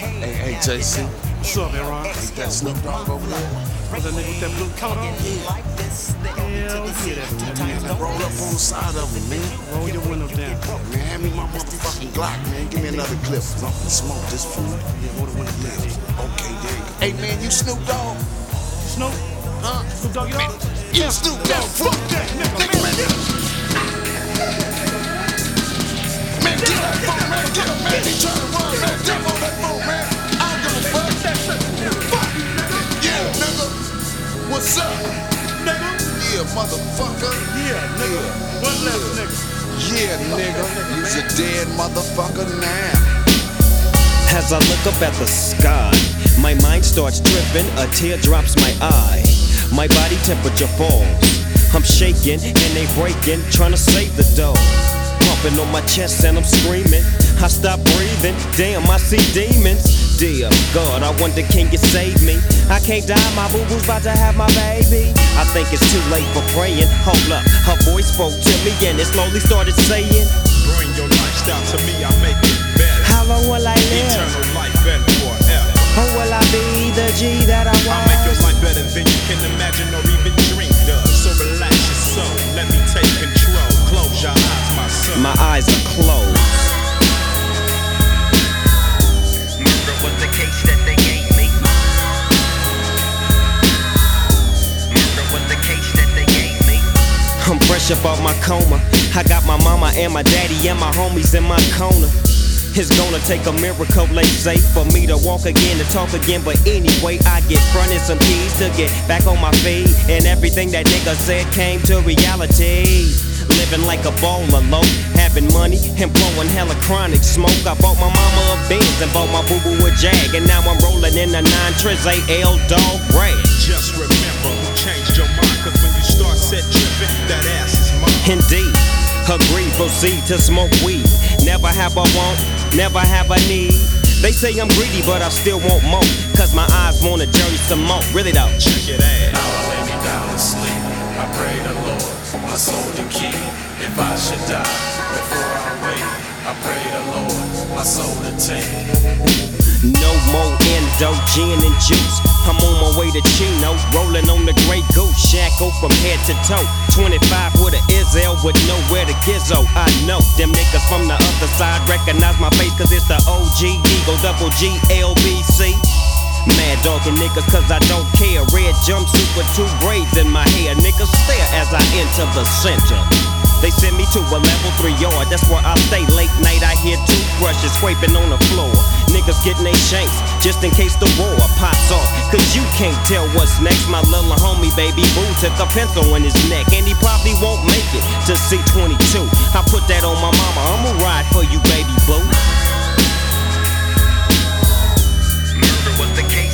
Hey, JC. What's up, Aaron? Ain't that Snoop Dogg over there? Was that nigga with that blue coat on? Hell yeah, that's that nigga. Roll up on the side of him, man. Roll your window down. Man, hand me my motherfucking Glock, man. Give me another clip. I'm gonna smoke this fool. Yeah, roll the window down. Okay, there you go. Hey, man, you Snoop Dogg? Snoop? Huh? Snoop Dogg, you Man, know? you Snoop Dogg, fuck that, nigga, man. Man, get that phone, man. Get him, man. He trying to run, man. Get on that phone, man. I don't give a fuck. Fuck you, nigga. Yeah, nigga. What's up? Nigga? Yeah, motherfucker. Yeah, nigga. What left, nigga? Yeah, nigga. You's a dead motherfucker now. As I look up at the sky, my mind starts tripping, a tear drops my eye. My body temperature falls. I'm shaking and they breaking, trying to save the dough. Pumping on my chest and I'm screaming. I stop breathing, damn, I see demons. Dear God, I wonder, can you save me? I can't die, my boo-boo's about to have my baby. I think it's too late for praying. Hold up, her voice spoke to me and it slowly started saying, bring your lifestyle to me, I'll make it better. how long will I live? Eternal life and forever. Or will I be the G that I was? I'll make your life better than you can imagine or even dream of. So relax your soul, let me take control. Close your eyes, my son. My eyes are closed. Murder was the case that they gave me. Murder was the case that they gave me. I'm fresh up off my coma. I got my mama and my daddy and my homies in my corner. It's gonna take a miracle, they say, for me to walk again and talk again. But anyway, I get fronted some keys to get back on my feet. And everything that nigga said came to reality. Living like a baller low, having money and blowing hella chronic smoke. I bought my mama a Benz and bought my boo-boo a Jag. And now I'm rolling in a 9 Triz AL Dog Rag. Just remember who changed your mind, cause when you start set tripping, that ass is mine. Indeed, agree, proceed to smoke weed. Never have I want, never have I need. They say I'm greedy, but I still want more. Cause my eyes wanna journey some more. Really though. Check it out. Now I lay me down to sleep. I pray the Lord, my soul to keep. If I should die before I wake, I pray the Lord, my soul to take. No more antidote, gin and juice. I'm on my way to Chino, rolling on the Grey Goose. Shackle from head to toe. 25 with a Izzel with nowhere to gizzo. I know them niggas from the other side recognize my face, cause it's the OG Eagle, double G LBC. Mad dogging niggas cause I don't care. Red jumpsuit with 2 braids in my hair. Niggas stare as I enter the center. They send me to a level 3 yard, that's where I stay. Late night I hear toothbrushes scraping on the floor. Niggas getting they shanks just in case the war pops off. Cause you can't tell what's next. My little homie baby boo took a pencil in his neck, and he probably won't make it to C22. I put that on my mama, I'ma ride for you baby boo. Murder was the case